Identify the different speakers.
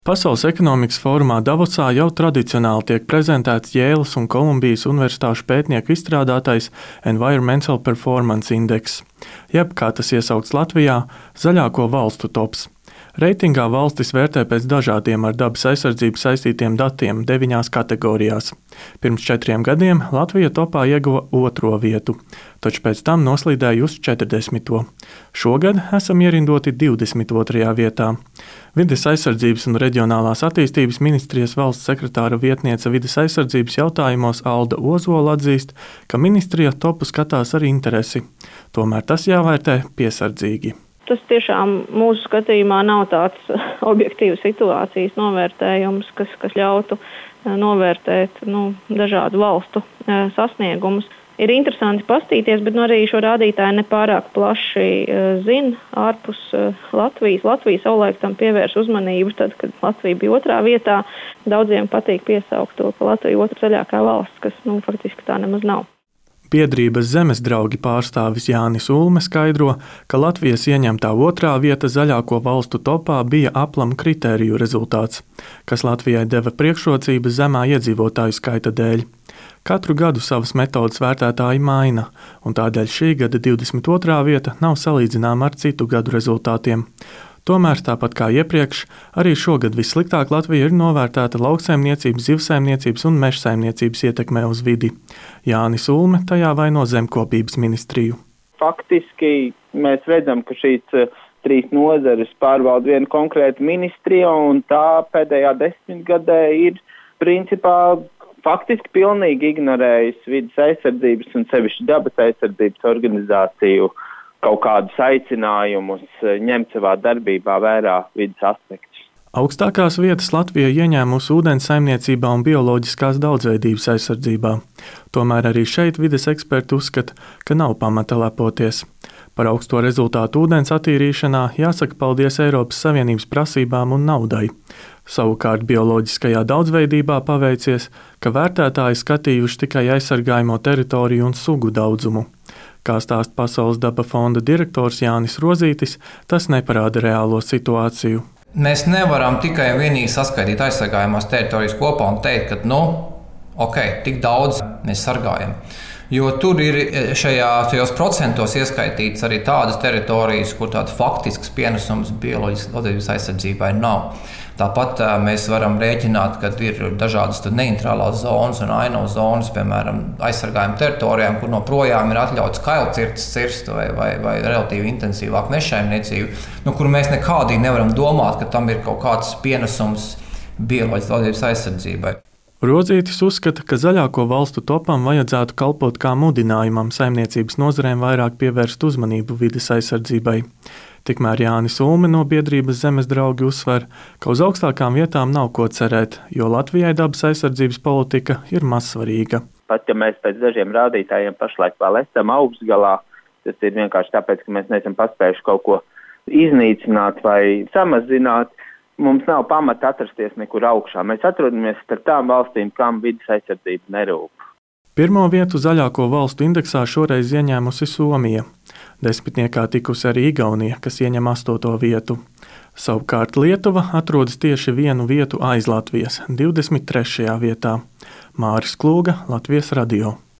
Speaker 1: Pasaules ekonomikas fórumā Davosā jau tradicionāli tiek prezentēts Jēlas un Kolumbijas universitāšu pētnieku izstrādātais Environmental Performance Index, jeb, kā tas iesaukts Latvijā, zaļāko valstu tops. Reitingā valstis vērtē pēc dažādiem ar dabas aizsardzību saistītiem datiem 9 kategorijās. Pirms 4 gadiem Latvija topā ieguva 2. vietu, taču pēc tam noslīdēja uz 40. Šogad esam ierindoti 22. vietā. Vides aizsardzības un reģionālās attīstības ministrijas valsts sekretāra vietniece vides aizsardzības jautājumos Alda Ozola atzīst, ka ministrija topu skatās ar interesi. Tomēr tas jāvērtē piesardzīgi.
Speaker 2: Tas tiešām mūsu skatījumā nav tāds objektīvs situācijas novērtējums, kas ļautu novērtēt dažādu valstu sasniegumus. Ir interesanti pastīties, bet arī šo rādītāju nepārāk plaši zina ārpus Latvijas. Latvija savulaik tam pievērs uzmanību, tad, kad Latvija bija 2. vietā. Daudziem patīk piesaukt to, ka Latvija 2. zaļākā valsts, kas faktiski tā nemaz nav.
Speaker 1: Biedrības Zemes draugi pārstāvis Jānis Ulme skaidro, ka Latvijas ieņemtā 2. vieta zaļāko valstu topā bija aplama kritēriju rezultāts, kas Latvijai deva priekšrocības zemā iedzīvotāju skaita dēļ. Katru gadu savas metodes vērtētāji maina, un tādēļ šī gada 22. vieta nav salīdzināma ar citu gadu rezultātiem. Tomēr, tāpat kā iepriekš, arī šogad vissliktāk Latvija ir novērtēta lauksaimniecības, zivsaimniecības un mežsaimniecības ietekmē uz vidi. Jānis Ulme tajā vaino zemkopības ministriju.
Speaker 3: Faktiski mēs redzam, ka šīs 3 nozares pārvalda vienu konkrētu ministriju, un tā pēdējā 10 gadē ir principā faktiski pilnīgi ignorējusi vides aizsardzības un sevišķi dabas aizsardzības organizāciju kaut kādus aicinājumus ņemt savā darbībā vērā vides aspektus.
Speaker 1: Augstākās vietas Latvija ieņēmusi ūdens saimniecībā un bioloģiskās daudzveidības aizsardzībā. Tomēr arī šeit vides eksperti uzskata, ka nav pamata lepoties. Par augsto rezultātu ūdens attīrīšanā jāsaka paldies Eiropas Savienības prasībām un naudai. Savukārt bioloģiskajā daudzveidībā paveicies, ka vērtētāji skatījuši tikai aizsargājamo teritoriju un sugu daudzumu. Kā stāsta Pasaules daba fonda direktors Jānis Rozītis, tas neparāda reālo situāciju.
Speaker 4: Mēs nevaram tikai un vienīgi saskaitīt aizsargājamās teritorijas kopā un teikt, ka tik daudz mēs sargājam. Jo tur ir šajos procentos ieskaitīts arī tādas teritorijas, kur tāds faktisks pienesums bioloģiskas daudzveidības aizsardzībai nav. Tāpat mēs varam rēķināt, ka ir dažādas neitrālās zonas un ainavas zonas, piemēram, aizsargājuma teritorijām, kur joprojām ir atļauts kailcirtes cirst vai relatīvi intensīvāk mežsaimniecība, kur mēs nekādīgi nevaram domāt, ka tam ir kaut kāds pienesums bioloģiskas daudzveidības aizsardzībai.
Speaker 1: Rozītis uzskata, ka zaļāko valstu topam vajadzētu kalpot kā mudinājumam saimniecības nozarēm vairāk pievērst uzmanību vides aizsardzībai. Tikmēr Jānis Ulme no biedrības Zemes draugi uzsver, ka uz augstākām vietām nav ko cerēt, jo Latvijai dabas aizsardzības politika ir mazsvarīga.
Speaker 3: Pat ja mēs pēc dažiem rādītājiem pašlaik vēl esam augstgalā, tas ir vienkārši tāpēc, ka mēs neesam paspējuši kaut ko iznīcināt vai samazināt. Mums nav pamata atrasties nekur augšā. Mēs atrodamies starp tām valstīm, kam vides aizsardzība nerūp.
Speaker 1: 1. vietu zaļāko valstu indeksā šoreiz ieņēmusi Somija. 10. tikusi arī Igaunija, kas ieņem 8. vietu. Savukārt Lietuva atrodas tieši 1 vietu aiz Latvijas, 23. vietā. Māris Klūga, Latvijas radio.